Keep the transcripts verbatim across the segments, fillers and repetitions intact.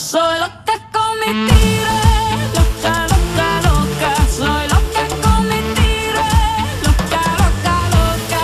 Soy loca con mi tigre, loca, loca, loca. Soy loca con mi tigre, loca, loca, loca,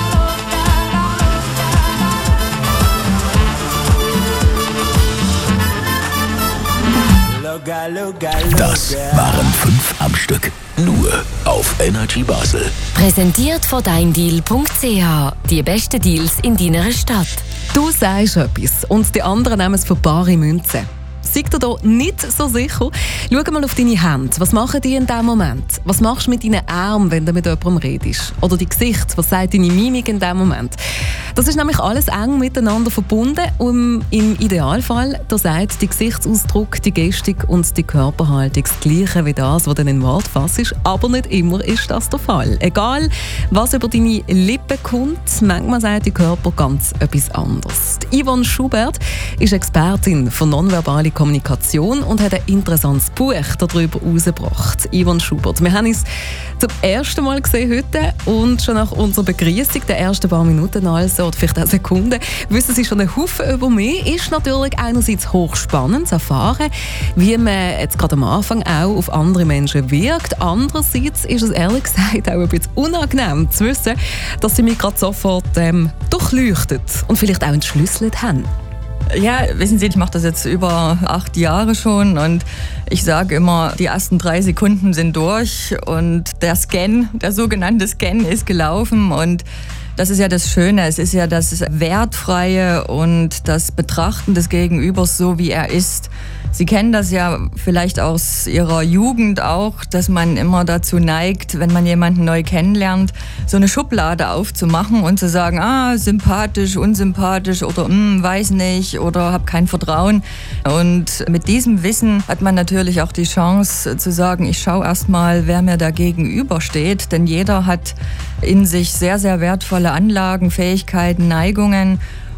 loca, loca, loca. Das waren fünf am Stück. Nur auf Energy Basel. Präsentiert von deindeal punkt c h. Die besten Deals in deiner Stadt. Du sagst etwas und die anderen nehmen es für bare Münze. Seid ihr da nicht so sicher? Schau mal auf deine Hände. Was machen die in diesem Moment? Was machst du mit deinen Armen, wenn du mit jemandem redest? Oder dein Gesicht? Was sagt deine Mimik in diesem Moment? Das ist nämlich alles eng miteinander verbunden und im Idealfall, da sagt der Gesichtsausdruck, die Gestik und die Körperhaltung das Gleiche wie das, was dann in Wort fasst. Aber nicht immer ist das der Fall. Egal, was über deine Lippen kommt, manchmal sagt der Körper ganz etwas anderes. Die Yvonne Schubert ist Expertin für nonverbale Kommunikation und hat ein interessantes Buch darüber herausgebracht. Yvonne Schubert, wir haben uns zum ersten Mal gesehen heute und schon nach unserer Begrüßung, den ersten paar Minuten also, oder vielleicht auch Sekunden, wissen Sie schon einen Haufen über mich. Ist natürlich einerseits hochspannend zu erfahren, wie man jetzt gerade am Anfang auch auf andere Menschen wirkt. Andererseits ist es ehrlich gesagt auch ein bisschen unangenehm zu wissen, dass Sie mich gerade sofort ähm, durchleuchtet und vielleicht auch entschlüsselt haben. Ja, wissen Sie, ich mache das jetzt über acht Jahre schon und ich sage immer, die ersten drei Sekunden sind durch und der Scan, der sogenannte Scan ist gelaufen und das ist ja das Schöne, es ist ja das Wertfreie und das Betrachten des Gegenübers so, wie er ist. Sie kennen das ja vielleicht aus Ihrer Jugend auch, dass man immer dazu neigt, wenn man jemanden neu kennenlernt, so eine Schublade aufzumachen und zu sagen, ah, sympathisch, unsympathisch oder hm, weiß nicht oder hab kein Vertrauen. Und mit diesem Wissen hat man natürlich auch die Chance zu sagen, ich schaue erst mal, wer mir da gegenübersteht, denn jeder hat in sich sehr, sehr wertvolle Anlagen, Fähigkeiten, Neigungen.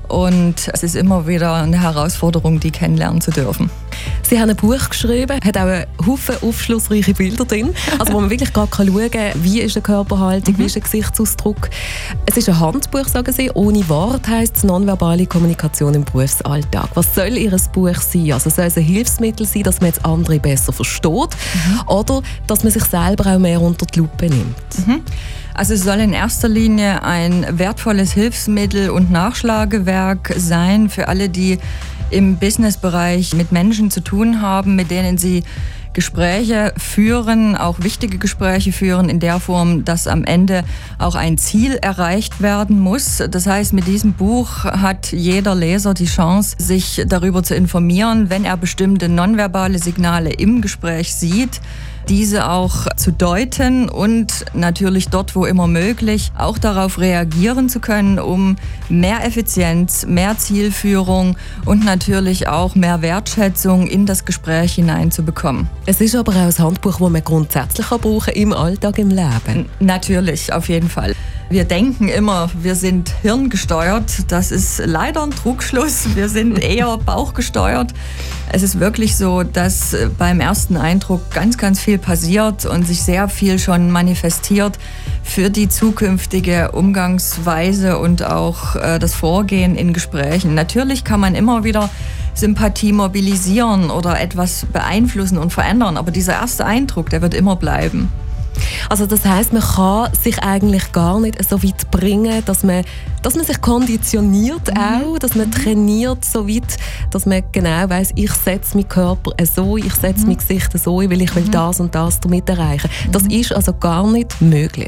Und es ist immer wieder eine Herausforderung, die kennenlernen zu dürfen. Sie haben ein Buch geschrieben, hat auch einen Haufen aufschlussreiche Bilder drin, also wo man wirklich gerade schauen kann, wie ist eine Körperhaltung, mhm. wie ist ein Gesichtsausdruck. Es ist ein Handbuch, sagen Sie, ohne Wort heisst es nonverbale Kommunikation im Berufsalltag. Was soll Ihr Buch sein? Also soll es ein Hilfsmittel sein, dass man jetzt andere besser versteht mhm. oder dass man sich selber auch mehr unter die Lupe nimmt? Mhm. Also es soll in erster Linie ein wertvolles Hilfsmittel und Nachschlagewerk sein für alle, die im Businessbereich mit Menschen zu tun haben, mit denen sie Gespräche führen, auch wichtige Gespräche führen in der Form, dass am Ende auch ein Ziel erreicht werden muss. Das heißt, mit diesem Buch hat jeder Leser die Chance, sich darüber zu informieren, wenn er bestimmte nonverbale Signale im Gespräch sieht, diese auch zu deuten und natürlich dort, wo immer möglich, auch darauf reagieren zu können, um mehr Effizienz, mehr Zielführung und natürlich auch mehr Wertschätzung in das Gespräch hineinzubekommen. Es ist aber auch ein Handbuch, das man grundsätzlich brauchen kann im Alltag, im Leben. N- natürlich, auf jeden Fall. Wir denken immer, wir sind hirngesteuert. Das ist leider ein Trugschluss. Wir sind eher bauchgesteuert. Es ist wirklich so, dass beim ersten Eindruck ganz, ganz viel passiert und sich sehr viel schon manifestiert für die zukünftige Umgangsweise und auch äh, das Vorgehen in Gesprächen. Natürlich kann man immer wieder Sympathie mobilisieren oder etwas beeinflussen und verändern, aber dieser erste Eindruck, der wird immer bleiben. Also das heisst, man kann sich eigentlich gar nicht so weit bringen, dass man, dass man sich konditioniert mhm. auch, dass man trainiert so weit, dass man genau weiss, ich setze meinen Körper so, ich setze mhm. mein Gesicht so, weil ich will mhm. das und das damit erreichen. Das mhm. ist also gar nicht möglich.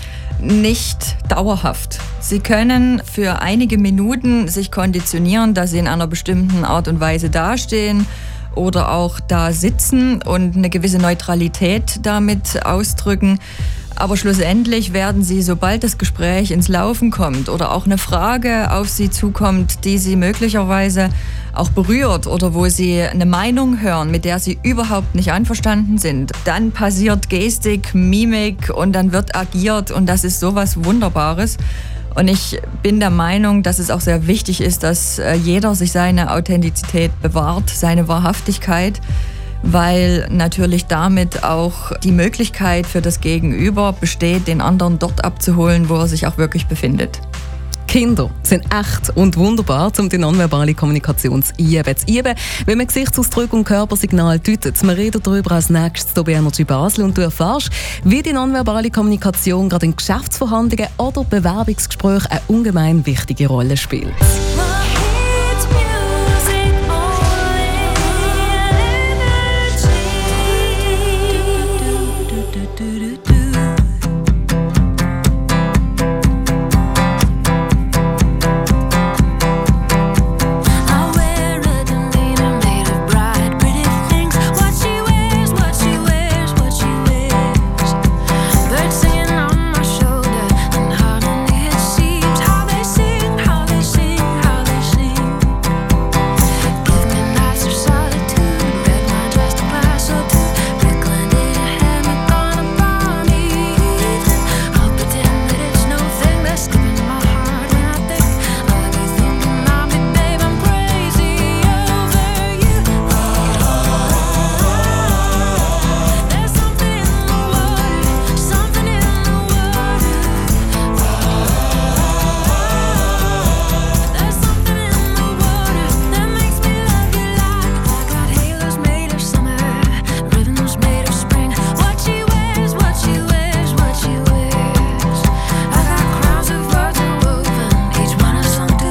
Nicht dauerhaft. Sie können für einige Minuten sich konditionieren, dass Sie in einer bestimmten Art und Weise dastehen oder auch da sitzen und eine gewisse Neutralität damit ausdrücken. Aber schlussendlich werden Sie, sobald das Gespräch ins Laufen kommt oder auch eine Frage auf Sie zukommt, die Sie möglicherweise auch berührt oder wo Sie eine Meinung hören, mit der Sie überhaupt nicht einverstanden sind, dann passiert Gestik, Mimik und dann wird agiert und das ist sowas Wunderbares. Und ich bin der Meinung, dass es auch sehr wichtig ist, dass jeder sich seine Authentizität bewahrt, seine Wahrhaftigkeit, weil natürlich damit auch die Möglichkeit für das Gegenüber besteht, den anderen dort abzuholen, wo er sich auch wirklich befindet. Kinder sind echt und wunderbar, um die nonverbale Kommunikation zu üben. Zu üben, wenn man Gesichtsausdrücke und Körpersignale deutet. Wir reden darüber als nächstes hier bei Energy Basel und du erfährst, wie die nonverbale Kommunikation gerade in Geschäftsverhandlungen oder Bewerbungsgesprächen eine ungemein wichtige Rolle spielt.